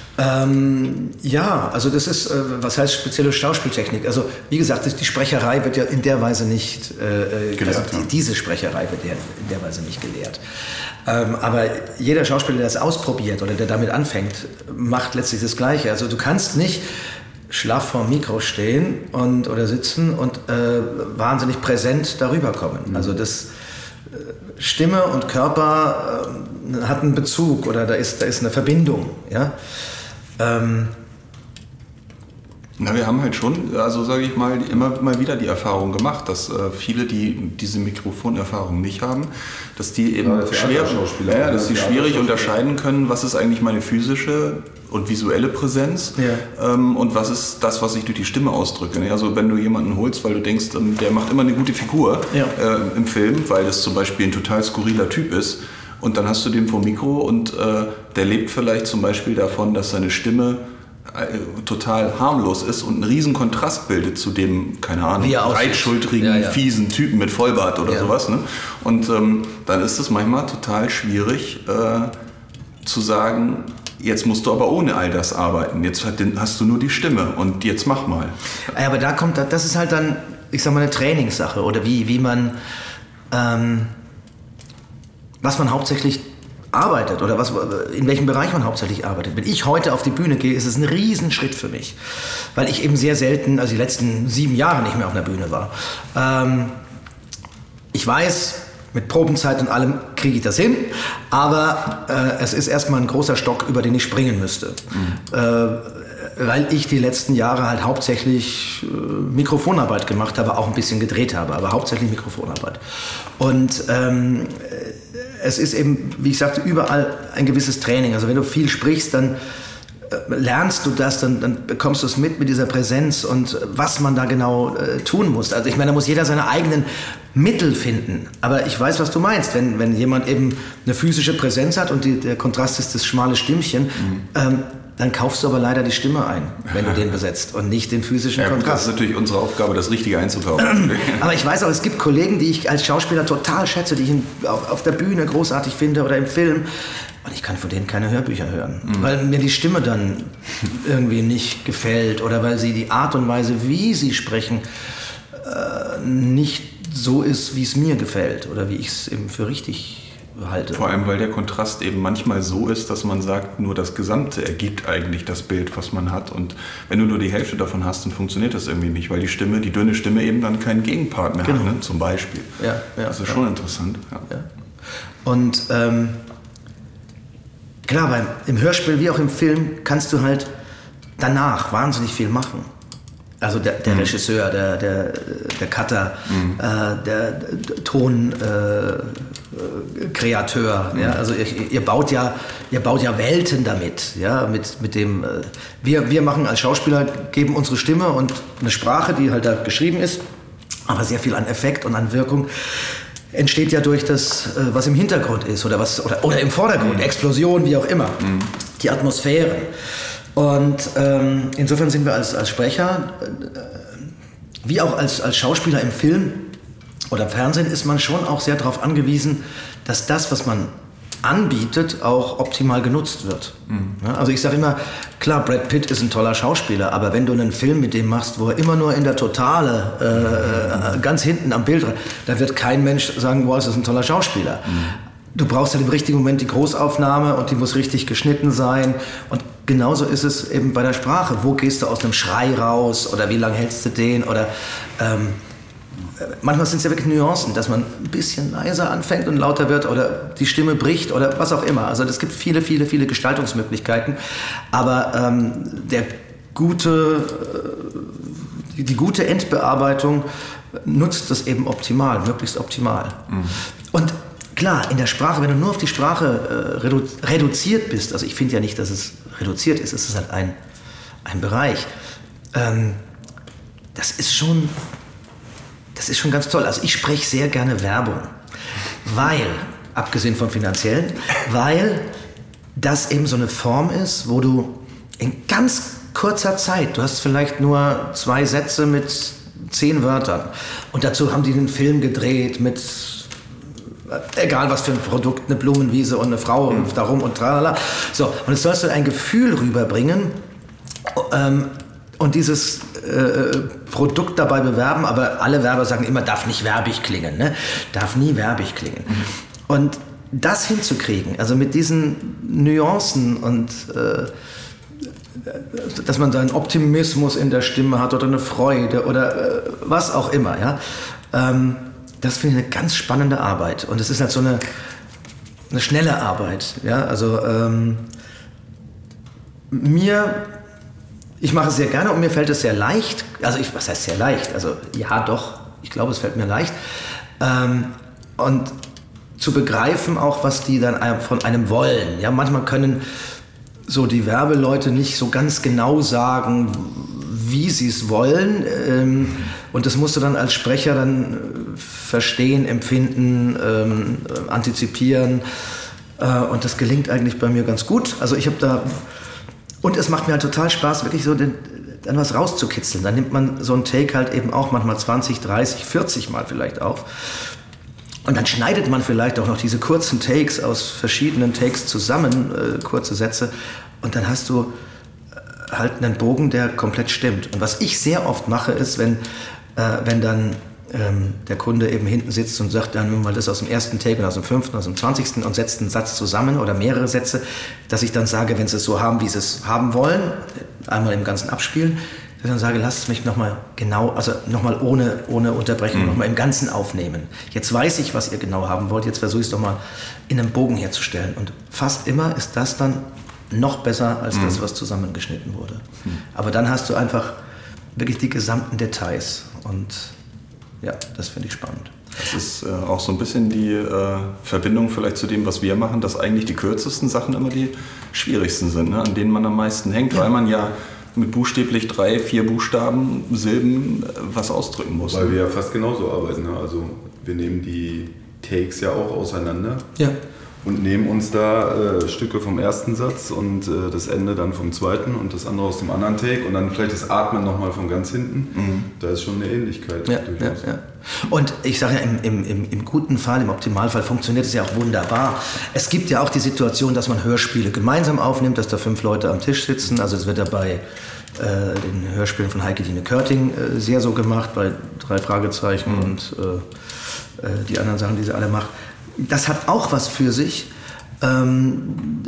Ähm, ja, also das ist, äh, was heißt spezielle Schauspieltechnik? Also wie gesagt, die Sprecherei wird ja in der Weise nicht, äh, gelehrt, also die, diese Sprecherei wird in der Weise nicht gelehrt. Ähm, aber jeder Schauspieler, der das ausprobiert oder der damit anfängt, macht letztlich das Gleiche. Also du kannst nicht schlaff vorm Mikro stehen und, oder sitzen und äh, wahnsinnig präsent darüber kommen. Mhm. Also das äh, Stimme und Körper äh, hat einen Bezug oder da ist, da ist eine Verbindung. Ja? Ähm, Na, wir haben halt schon, also sage ich mal, immer mal wieder die Erfahrung gemacht, dass äh, viele, die diese Mikrofonerfahrung nicht haben, dass die eben ja, schwer, ja, dass die schwierig unterscheiden können, was ist eigentlich meine physische und visuelle Präsenz, ja. ähm, und was ist das, was ich durch die Stimme ausdrücke. Also wenn du jemanden holst, weil du denkst, ähm, der macht immer eine gute Figur, ja. äh, im Film, weil das zum Beispiel ein total skurriler Typ ist, und dann hast du den vor Mikro und äh, der lebt vielleicht zum Beispiel davon, dass seine Stimme total harmlos ist und einen riesen Kontrast bildet zu dem, keine Ahnung, breitschultrigen, ja, ja. fiesen Typen mit Vollbart oder ja. sowas. Ne? Und ähm, dann ist es manchmal total schwierig äh, zu sagen, jetzt musst du aber ohne all das arbeiten. Jetzt hast du nur die Stimme und jetzt mach mal. Ja, aber da kommt, das ist halt dann, ich sag mal, eine Trainingssache oder wie, wie man, ähm, was man hauptsächlich arbeitet oder was, in welchem Bereich man hauptsächlich arbeitet. Wenn ich heute auf die Bühne gehe, ist es ein Riesenschritt für mich, weil ich eben sehr selten, also die letzten sieben Jahre nicht mehr auf einer Bühne war. Ähm, ich weiß, mit Probenzeit und allem kriege ich das hin, aber äh, es ist erstmal ein großer Stock, über den ich springen müsste. Mhm. Äh, weil ich die letzten Jahre halt hauptsächlich äh, Mikrofonarbeit gemacht habe, auch ein bisschen gedreht habe, aber hauptsächlich Mikrofonarbeit. Und ähm, es ist eben, wie ich sagte, überall ein gewisses Training. Also wenn du viel sprichst, dann äh, lernst du das, dann, dann bekommst du es mit mit dieser Präsenz und was man da genau äh, tun muss. Also ich meine, da muss jeder seine eigenen Mittel finden. Aber ich weiß, was du meinst. Wenn, wenn jemand eben eine physische Präsenz hat und die, der Kontrast ist das schmale Stimmchen, mhm. ähm, dann kaufst du aber leider die Stimme ein, wenn du den besetzt und nicht den physischen ja, Kontrast. Das ist natürlich unsere Aufgabe, das Richtige einzukaufen. Aber ich weiß auch, es gibt Kollegen, die ich als Schauspieler total schätze, die ich auf, auf der Bühne großartig finde oder im Film. Und ich kann von denen keine Hörbücher hören, mhm. weil mir die Stimme dann irgendwie nicht gefällt oder weil sie die Art und Weise, wie sie sprechen, äh, nicht so ist, wie es mir gefällt oder wie ich es eben für richtig halte. Vor allem, weil der Kontrast eben manchmal so ist, dass man sagt, nur das Gesamte ergibt eigentlich das Bild, was man hat. Und wenn du nur die Hälfte davon hast, dann funktioniert das irgendwie nicht, weil die Stimme, die dünne Stimme eben dann keinen Gegenpart mehr genau. hat, ne? Zum Beispiel. Ja, ja, das ist ja. schon interessant. Ja. Ja. Und ähm, klar, beim, im Hörspiel wie auch im Film kannst du halt danach wahnsinnig viel machen. Also der, der mhm. Regisseur, der, der, der Cutter, mhm. äh, der, der Tonkreateur. Äh, mhm. ja? Also ihr, ihr, baut ja, ihr baut ja Welten damit. Ja? Mit, mit dem, äh, wir, wir machen als Schauspieler, geben unsere Stimme und eine Sprache, die halt da geschrieben ist, aber sehr viel an Effekt und an Wirkung entsteht ja durch das, was im Hintergrund ist oder, was, oder, oder im Vordergrund, mhm. Explosion, wie auch immer, mhm. die Atmosphäre. Und ähm, insofern sind wir als, als Sprecher, äh, wie auch als, als Schauspieler im Film oder im Fernsehen, ist man schon auch sehr darauf angewiesen, dass das, was man anbietet, auch optimal genutzt wird. Mhm. Ja, also ich sage immer, klar, Brad Pitt ist ein toller Schauspieler, aber wenn du einen Film mit dem machst, wo er immer nur in der Totale, äh, ganz hinten am Bild, da wird kein Mensch sagen, wow, das ist ein toller Schauspieler. Mhm. Du brauchst halt im richtigen Moment die Großaufnahme und die muss richtig geschnitten sein. Und genauso ist es eben bei der Sprache. Wo gehst du aus einem Schrei raus oder wie lange hältst du den? Oder ähm, manchmal sind es ja wirklich Nuancen, dass man ein bisschen leiser anfängt und lauter wird oder die Stimme bricht oder was auch immer. Also es gibt viele, viele, viele Gestaltungsmöglichkeiten. Aber ähm, der gute, die, die gute Endbearbeitung nutzt das eben optimal, möglichst optimal. Mhm. Und klar, in der Sprache, wenn du nur auf die Sprache äh, redu- reduziert bist, also ich finde ja nicht, dass es reduziert ist, es ist halt ein, ein Bereich, ähm, das ist schon, das ist schon ganz toll. Also ich spreche sehr gerne Werbung, weil, abgesehen vom Finanziellen, weil das eben so eine Form ist, wo du in ganz kurzer Zeit, du hast vielleicht nur zwei Sätze mit zehn Wörtern und dazu haben die den Film gedreht mit egal was für ein Produkt, eine Blumenwiese und eine Frau mhm. darum und tralala. So, und jetzt sollst du ein Gefühl rüberbringen ähm, und dieses äh, Produkt dabei bewerben, aber alle Werber sagen immer, darf nicht werbig klingen, ne? Darf nie werbig klingen. Mhm. Und das hinzukriegen, also mit diesen Nuancen und äh, dass man da einen Optimismus in der Stimme hat oder eine Freude oder äh, was auch immer, ja. Ähm, Das finde ich eine ganz spannende Arbeit. Und es ist halt so eine, eine schnelle Arbeit. Ja? Also ähm, mir, ich mache es sehr gerne und mir fällt es sehr leicht. Also ich, was heißt sehr leicht? Also ja doch, ich glaube es fällt mir leicht. Ähm, und zu begreifen auch, was die dann von einem wollen. Ja? Manchmal können so die Werbeleute nicht so ganz genau sagen, wie sie es wollen. Ähm, und das musst du dann als Sprecher dann verstehen, empfinden, ähm, antizipieren. Äh, und das gelingt eigentlich bei mir ganz gut. Also ich habe da... Und es macht mir halt total Spaß, wirklich so den, dann was rauszukitzeln. Dann nimmt man so einen Take halt eben auch manchmal zwanzig, dreißig, vierzig Mal vielleicht auf. Und dann schneidet man vielleicht auch noch diese kurzen Takes aus verschiedenen Takes zusammen, äh, kurze Sätze. Und dann hast du halt einen Bogen, der komplett stimmt. Und was ich sehr oft mache, ist, wenn, äh, wenn dann ähm, der Kunde eben hinten sitzt und sagt, dann nimm mal das aus dem ersten Take und aus dem fünften, aus dem zwanzigsten und setzt einen Satz zusammen oder mehrere Sätze, dass ich dann sage, wenn sie es so haben, wie sie es haben wollen, einmal im Ganzen abspielen, dass ich dann sage, lasst es mich nochmal genau, also nochmal ohne, ohne Unterbrechung, mhm. nochmal im Ganzen aufnehmen. Jetzt weiß ich, was ihr genau haben wollt, jetzt versuche ich es doch mal in einem Bogen herzustellen. Und fast immer ist das dann noch besser als mhm. das, was zusammengeschnitten wurde. Mhm. Aber dann hast du einfach wirklich die gesamten Details und ja, das finde ich spannend. Das ist äh, auch so ein bisschen die äh, Verbindung vielleicht zu dem, was wir machen, dass eigentlich die kürzesten Sachen immer die schwierigsten sind, ne? An denen man am meisten hängt, ja. weil man ja mit buchstäblich drei, vier Buchstaben, Silben äh, was ausdrücken muss. Weil wir ja fast genauso arbeiten. Ne? Also wir nehmen die Takes ja auch auseinander. Ja. Und nehmen uns da äh, Stücke vom ersten Satz und äh, das Ende dann vom zweiten und das andere aus dem anderen Take und dann vielleicht das Atmen nochmal von ganz hinten. Mhm. Da ist schon eine Ähnlichkeit. Ja, ja, ja. Und ich sage ja, im, im, im, im guten Fall, im Optimalfall funktioniert es ja auch wunderbar. Es gibt ja auch die Situation, dass man Hörspiele gemeinsam aufnimmt, dass da fünf Leute am Tisch sitzen. Also es wird ja bei äh, den Hörspielen von Heike-Dine Körting äh, sehr so gemacht, bei drei Fragezeichen mhm. und äh, äh, die anderen Sachen, die sie alle macht. Das hat auch was für sich. Ähm,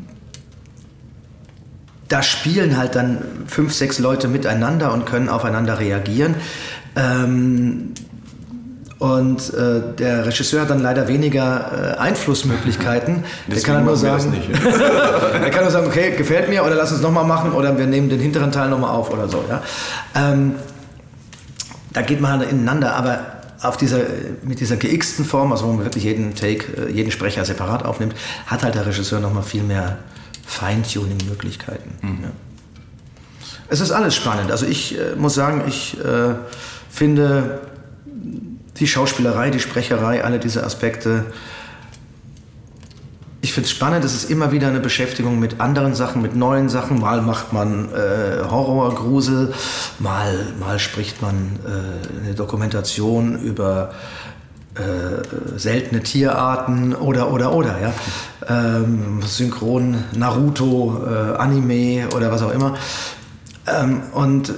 da spielen halt dann fünf, sechs Leute miteinander und können aufeinander reagieren. Ähm, Und äh, der Regisseur hat dann leider weniger äh, Einflussmöglichkeiten. Der kann dann nur sagen, nicht, der kann nur sagen, okay, gefällt mir oder lass uns nochmal machen oder wir nehmen den hinteren Teil nochmal auf oder so. Ja? Ähm, da geht man halt ineinander, aber auf dieser, mit dieser geixten Form, also wo man wirklich jeden Take, jeden Sprecher separat aufnimmt, hat halt der Regisseur nochmal viel mehr Feintuning-Möglichkeiten. Mhm. Ja. Es ist alles spannend. Also ich äh, muss sagen, ich äh, finde die Schauspielerei, die Sprecherei, alle diese Aspekte, ich finde es spannend. Es ist immer wieder eine Beschäftigung mit anderen Sachen, mit neuen Sachen. Mal macht man äh, Horror, Grusel, mal, mal spricht man äh, eine Dokumentation über äh, seltene Tierarten oder, oder, oder. Ja? Ähm, Synchron, Naruto, äh, Anime oder was auch immer. Ähm, und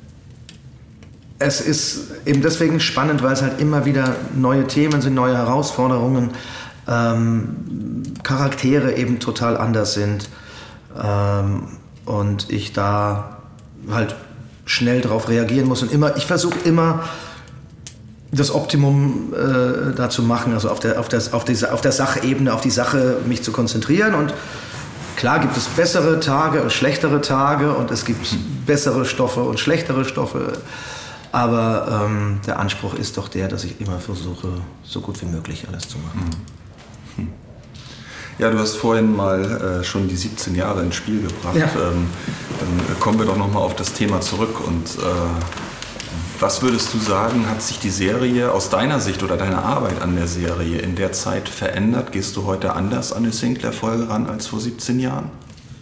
es ist eben deswegen spannend, weil es halt immer wieder neue Themen sind, neue Herausforderungen, ähm, Charaktere eben total anders sind ähm, und ich da halt schnell drauf reagieren muss und immer, ich versuche immer das Optimum äh, da zu machen, also auf der, auf, der, auf, diese, auf der Sachebene, auf die Sache mich zu konzentrieren und klar gibt es bessere Tage und schlechtere Tage und es gibt bessere Stoffe und schlechtere Stoffe. Aber ähm, der Anspruch ist doch der, dass ich immer versuche, so gut wie möglich alles zu machen. Hm. Ja, du hast vorhin mal äh, schon die siebzehn Jahre ins Spiel gebracht. Ja. Ähm, dann kommen wir doch nochmal auf das Thema zurück. Und äh, was würdest du sagen, hat sich die Serie aus deiner Sicht oder deine Arbeit an der Serie in der Zeit verändert? Gehst du heute anders an die Sinclair-Folge ran als vor siebzehn Jahren?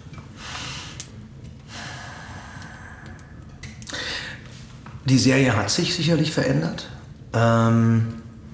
Die Serie hat sich sicherlich verändert. Ähm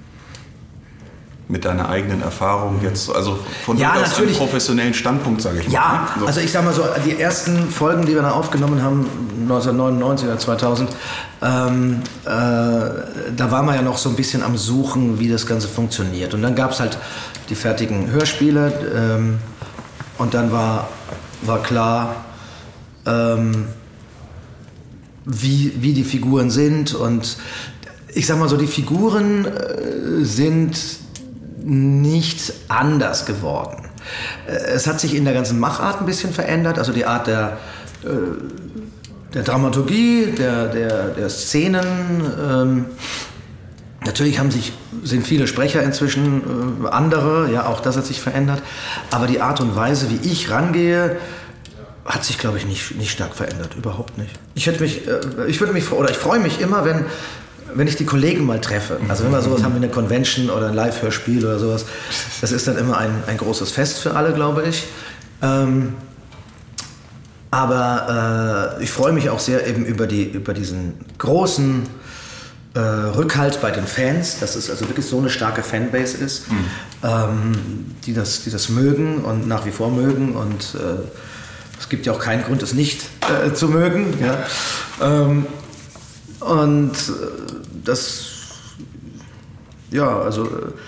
Mit deiner eigenen Erfahrung jetzt, also von ja, aus einem professionellen Standpunkt, sage ich mal. Ja, so. Also ich sag mal so, die ersten Folgen, die wir da aufgenommen haben, neunzehnhundertneunundneunzig oder zweitausend, ähm, äh, da waren wir ja noch so ein bisschen am Suchen, wie das Ganze funktioniert. Und dann gab es halt die fertigen Hörspiele ähm, und dann war, war klar, ähm, Wie, wie die Figuren sind und ich sag mal so, die Figuren äh, sind nicht anders geworden. Äh, es hat sich in der ganzen Machart ein bisschen verändert, also die Art der, äh, der Dramaturgie, der, der, der Szenen. Ähm, natürlich haben sich, sind viele Sprecher inzwischen äh, andere, ja, auch das hat sich verändert, aber die Art und Weise, wie ich rangehe, hat sich, glaube ich, nicht, nicht stark verändert, überhaupt nicht. Ich hätte mich, äh, ich würde mich, oder ich freue mich immer, wenn, wenn ich die Kollegen mal treffe. Also wenn wir sowas haben wie eine Convention oder ein Live-Hörspiel oder sowas, das ist dann immer ein, ein großes Fest für alle, glaube ich. Ähm, aber äh, ich freue mich auch sehr eben über, die, über diesen großen äh, Rückhalt bei den Fans, dass es also wirklich so eine starke Fanbase ist, mhm. ähm, die, das, die das mögen und nach wie vor mögen und äh, es gibt ja auch keinen Grund, es nicht äh, zu mögen. Ja. Ähm, und äh, das, ja, also äh,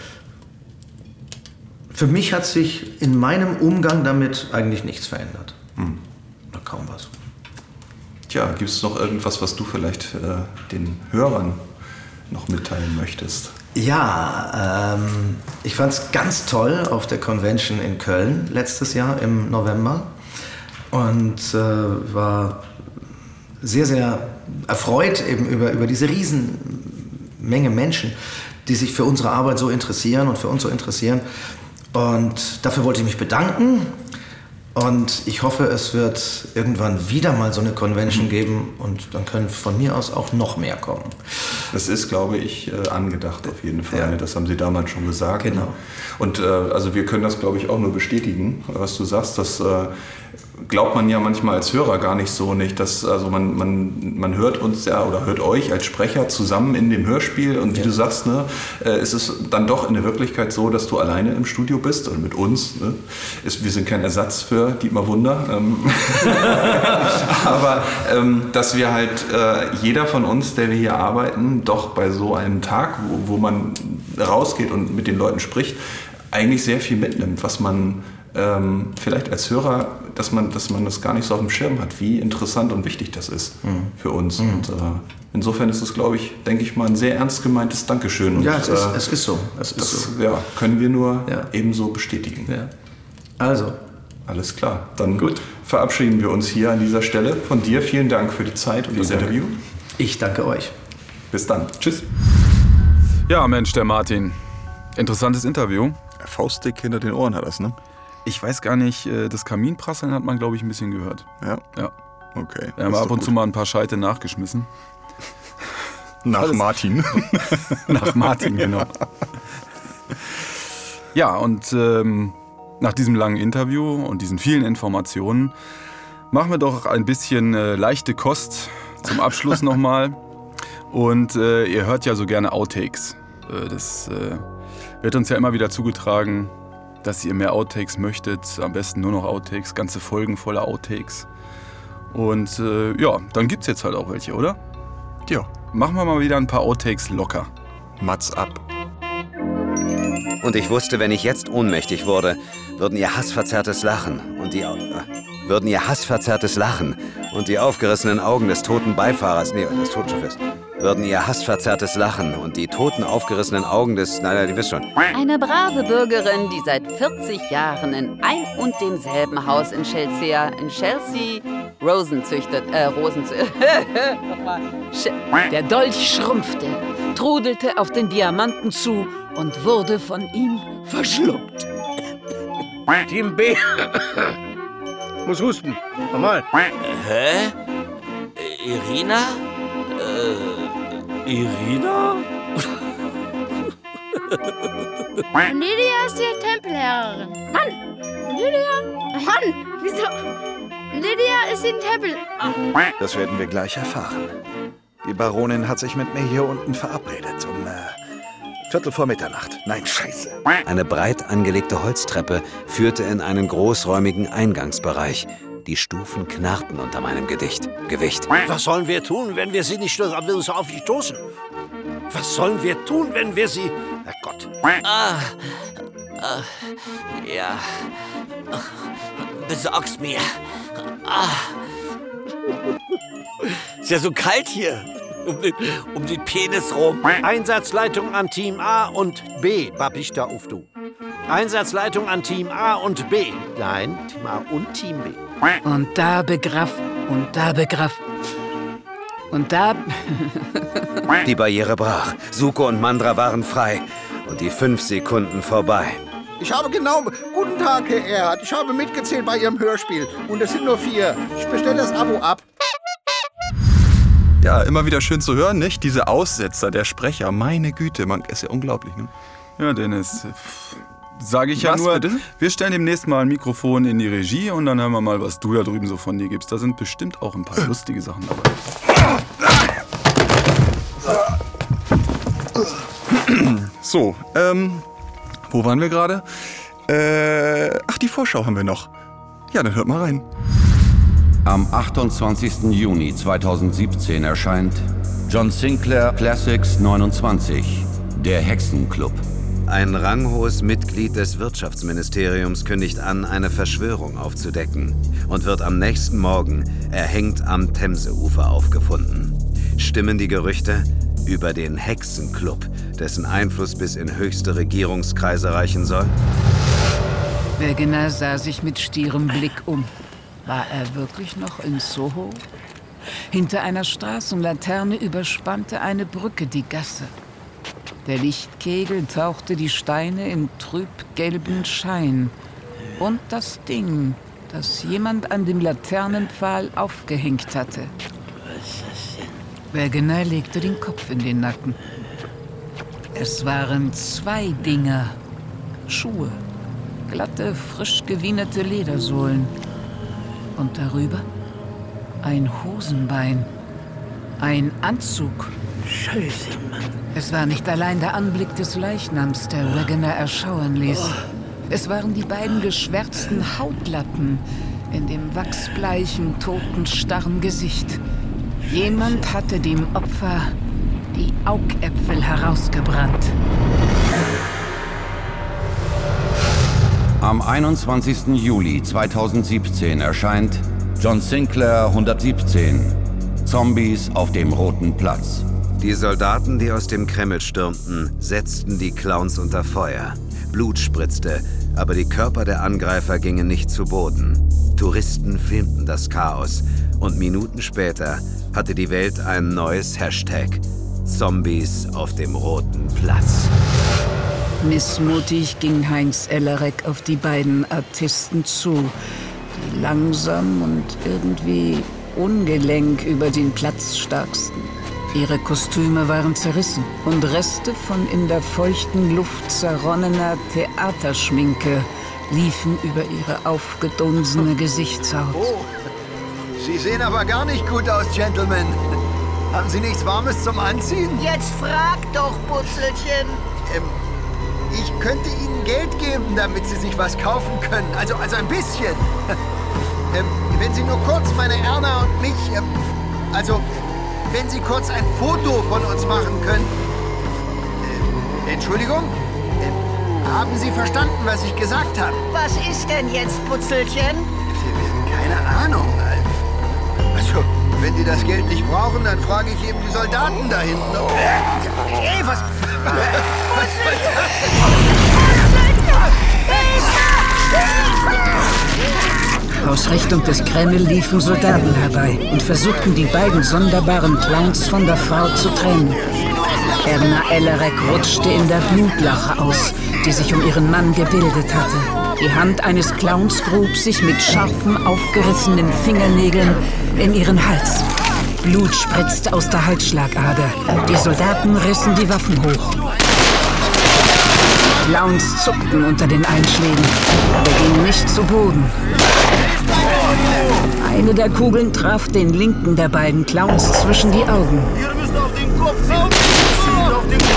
für mich hat sich in meinem Umgang damit eigentlich nichts verändert. Hm. Oder kaum was. Tja, gibt es noch irgendwas, was du vielleicht äh, den Hörern noch mitteilen möchtest? Ja, ähm, ich fand es ganz toll auf der Convention in Köln letztes Jahr im November. Und äh, war sehr, sehr erfreut eben über, über diese Riesenmenge Menschen, die sich für unsere Arbeit so interessieren und für uns so interessieren. Und dafür wollte ich mich bedanken. Und ich hoffe, es wird irgendwann wieder mal so eine Convention geben und dann können von mir aus auch noch mehr kommen. Das ist, glaube ich, angedacht auf jeden Fall. Ja. Das haben Sie damals schon gesagt. Genau. Und äh, also wir können das, glaube ich, auch nur bestätigen, was du sagst. Das äh, glaubt man ja manchmal als Hörer gar nicht so nicht. Dass, also man, man, man hört uns ja oder hört euch als Sprecher zusammen in dem Hörspiel und wie ja. du sagst, ne, äh, ist es dann doch in der Wirklichkeit so, dass du alleine im Studio bist und mit uns. Ne? Ist, wir sind kein Ersatz für Dietmar Wunder. Ähm Aber ähm, dass wir halt äh, jeder von uns, der wir hier arbeiten, doch bei so einem Tag, wo, wo man rausgeht und mit den Leuten spricht, eigentlich sehr viel mitnimmt, was man ähm, vielleicht als Hörer, dass man, dass man das gar nicht so auf dem Schirm hat, wie interessant und wichtig das ist mhm. für uns. Mhm. Und äh, insofern ist es, glaube ich, denke ich mal, ein sehr ernst gemeintes Dankeschön. Und, ja, es ist, äh, es ist so. Es ist das so. Ja, können wir nur ja. ebenso bestätigen. Ja. Also. Alles klar. Dann Gut. verabschieden wir uns hier an dieser Stelle von dir. Vielen Dank für die Zeit und Vielen das Dank. Interview. Ich danke euch. Bis dann. Tschüss. Ja, Mensch, der Martin. Interessantes Interview. Faustdick hinter den Ohren hat das, ne? Ich weiß gar nicht, das Kaminprasseln hat man, glaube ich, ein bisschen gehört. Ja? Ja. Okay. Wir haben ab und gut. zu mal ein paar Scheite nachgeschmissen. Nach Alles. Martin. Nach Martin, genau. Ja, und ähm, nach diesem langen Interview und diesen vielen Informationen machen wir doch ein bisschen äh, leichte Kost zum Abschluss nochmal. Und äh, ihr hört ja so gerne Outtakes. Äh, das äh, wird uns ja immer wieder zugetragen, dass ihr mehr Outtakes möchtet. Am besten nur noch Outtakes, ganze Folgen voller Outtakes. Und äh, ja, dann gibt's jetzt halt auch welche, oder? Ja. Machen wir mal wieder ein paar Outtakes locker. Mats ab. Und ich wusste, wenn ich jetzt ohnmächtig wurde, würden ihr hassverzerrtes Lachen und die äh, würden ihr hassverzerrtes Lachen und die aufgerissenen Augen des toten Beifahrers, nee, des Totenschiffes, würden ihr hassverzerrtes Lachen und die toten aufgerissenen Augen des, nein, nein, ihr wisst schon. Eine brave Bürgerin, die seit vierzig Jahren in ein und demselben Haus in Chelsea, in Chelsea, Rosen züchtet, äh, Rosen züchtet. Der Dolch schrumpfte, trudelte auf den Diamanten zu und wurde von ihm verschluckt. Team B. Muss husten. Normal. Hä? Irina? Äh, Irina? Lydia ist die Tempellehrerin. Mann! Lydia? Mann! Wieso? Lydia ist in Tempel. Oh. Das werden wir gleich erfahren. Die Baronin hat sich mit mir hier unten verabredet um äh, Viertel vor Mitternacht. Nein, scheiße. Eine breit angelegte Holztreppe führte in einen großräumigen Eingangsbereich. Die Stufen knarrten unter meinem Gedicht. Gewicht. Was sollen wir tun, wenn wir sie nicht so auf sie stoßen? Was sollen wir tun, wenn wir sie... Herrgott. Ah, ah, ja. Besorg's mir. Ah. Ist ja so kalt hier. Um den, um den Penis rum. Einsatzleitung an Team A und B, Babich da auf du. Einsatzleitung an Team A und B. Nein, Team A und Team B. Und da begriff, und da begriff, und da... Die Barriere brach. Suko und Mandra waren frei. Und die fünf Sekunden vorbei. Ich habe genau... Guten Tag, Herr Erhard. Ich habe mitgezählt bei Ihrem Hörspiel. Und es sind nur vier. Ich bestelle das Abo ab. Ja, immer wieder schön zu hören, nicht? Diese Aussetzer der Sprecher, meine Güte, man, ist ja unglaublich, ne? Ja, Dennis, sage ich ja was, nur, bitte? Wir stellen demnächst mal ein Mikrofon in die Regie und dann hören wir mal, was du da drüben so von dir gibst. Da sind bestimmt auch ein paar lustige Sachen dabei. So, ähm, wo waren wir gerade? Äh, ach, die Vorschau haben wir noch. Ja, dann hört mal rein. Am achtundzwanzigsten Juni zweitausendsiebzehn erscheint John Sinclair Classics neunundzwanzig, der Hexenclub. Ein ranghohes Mitglied des Wirtschaftsministeriums kündigt an, eine Verschwörung aufzudecken und wird am nächsten Morgen erhängt am Themseufer aufgefunden. Stimmen die Gerüchte über den Hexenclub, dessen Einfluss bis in höchste Regierungskreise reichen soll? Wegener sah sich mit stierem Blick um. War er wirklich noch in Soho? Hinter einer Straßenlaterne überspannte eine Brücke die Gasse. Der Lichtkegel tauchte die Steine in trübgelben Schein. Und das Ding, das jemand an dem Laternenpfahl aufgehängt hatte. Wegener legte den Kopf in den Nacken. Es waren zwei Dinger. Schuhe. Glatte, frisch gewienerte Ledersohlen. Und darüber ein Hosenbein. Ein Anzug. Scheiße, Mann. Es war nicht allein der Anblick des Leichnams, der Wegener erschauern ließ. Es waren die beiden geschwärzten Hautlappen in dem wachsbleichen, totenstarren Gesicht. Jemand hatte dem Opfer die Augäpfel herausgebrannt. Am einundzwanzigsten Juli zweitausendsiebzehn erscheint John Sinclair hundertsiebzehn. Zombies auf dem Roten Platz. Die Soldaten, die aus dem Kreml stürmten, setzten die Clowns unter Feuer. Blut spritzte, aber die Körper der Angreifer gingen nicht zu Boden. Touristen filmten das Chaos und Minuten später hatte die Welt ein neues Hashtag: Zombies auf dem Roten Platz. Missmutig ging Heinz Ellerek auf die beiden Artisten zu, die langsam und irgendwie ungelenk über den Platz starksten. Ihre Kostüme waren zerrissen und Reste von in der feuchten Luft zerronnener Theaterschminke liefen über ihre aufgedunsene Gesichtshaut. Oh, Sie sehen aber gar nicht gut aus, Gentlemen. Haben Sie nichts Warmes zum Anziehen? Jetzt frag doch, Putzelchen. Ähm, ich könnte Ihnen Geld geben, damit Sie sich was kaufen können. Also, also ein bisschen. ähm, wenn Sie nur kurz meine Erna und mich... Ähm, also, wenn Sie kurz ein Foto von uns machen können. Äh, Entschuldigung? Äh, haben Sie verstanden, was ich gesagt habe? Was ist denn jetzt, Putzelchen? Keine Ahnung. Also, wenn die das Geld nicht brauchen, dann frage ich eben die Soldaten da hinten. Hey, was... Aus Richtung des Kreml liefen Soldaten herbei und versuchten, die beiden sonderbaren Clowns von der Frau zu trennen. Erna Ellerek rutschte in der Blutlache aus, die sich um ihren Mann gebildet hatte. Die Hand eines Clowns grub sich mit scharfen, aufgerissenen Fingernägeln in ihren Hals. Blut spritzte aus der Halsschlagader. Die Soldaten rissen die Waffen hoch. Die Clowns zuckten unter den Einschlägen, aber gingen nicht zu Boden. Eine der Kugeln traf den linken der beiden Clowns zwischen die Augen. Ihr müsst auf den Kopf ziehen! Auf den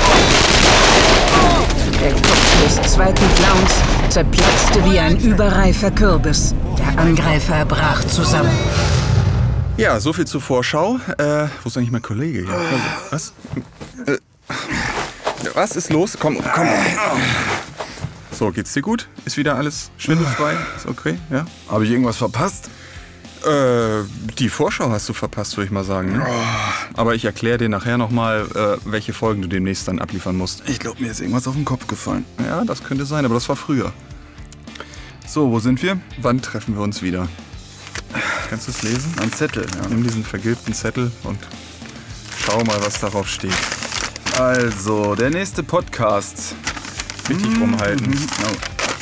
Der Kopf des zweiten Clowns zerplatzte wie ein überreifer Kürbis. Der Angreifer brach zusammen. Ja, so viel zur Vorschau. Äh, wo ist eigentlich mein Kollege hier? Was? Äh, was ist los? Komm, komm. So, geht's dir gut? Ist wieder alles schwindelfrei? Ist okay, ja? Habe ich irgendwas verpasst? Äh, die Vorschau hast du verpasst, würde ich mal sagen. Ne? Aber ich erkläre dir nachher nochmal, äh, welche Folgen du demnächst dann abliefern musst. Ich glaube, mir ist irgendwas auf den Kopf gefallen. Ja, das könnte sein, aber das war früher. So, wo sind wir? Wann treffen wir uns wieder? Kannst du es lesen? Ein Zettel, ja. Nimm diesen vergilbten Zettel und schau mal, was darauf steht. Also, der nächste Podcast. Richtig mmh, rumhalten. Oh.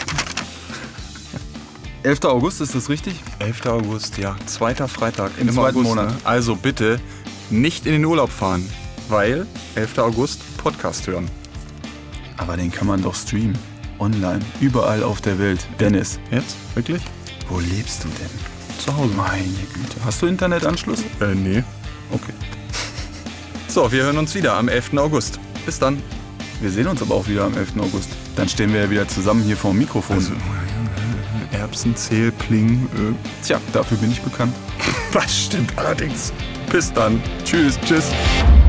elfter August, ist das richtig? elfter August, ja. Zweiter Freitag im zweiten August, Monat. Ne? Also bitte nicht in den Urlaub fahren, weil elfter August Podcast hören. Aber den kann man doch streamen. Online. Überall auf der Welt. Dennis. Jetzt? Wirklich? Wo lebst du denn? Zu Hause. Meine Güte. Hast du Internetanschluss? Äh, nee. Okay. So, wir hören uns wieder am elften August. Bis dann. Wir sehen uns aber auch wieder am elften August. Dann stehen wir ja wieder zusammen hier vor dem Mikrofon. Also, Erbsen, Zehl, Pling, Ö. Tja, dafür bin ich bekannt. Das stimmt allerdings. Bis dann. Tschüss. Tschüss.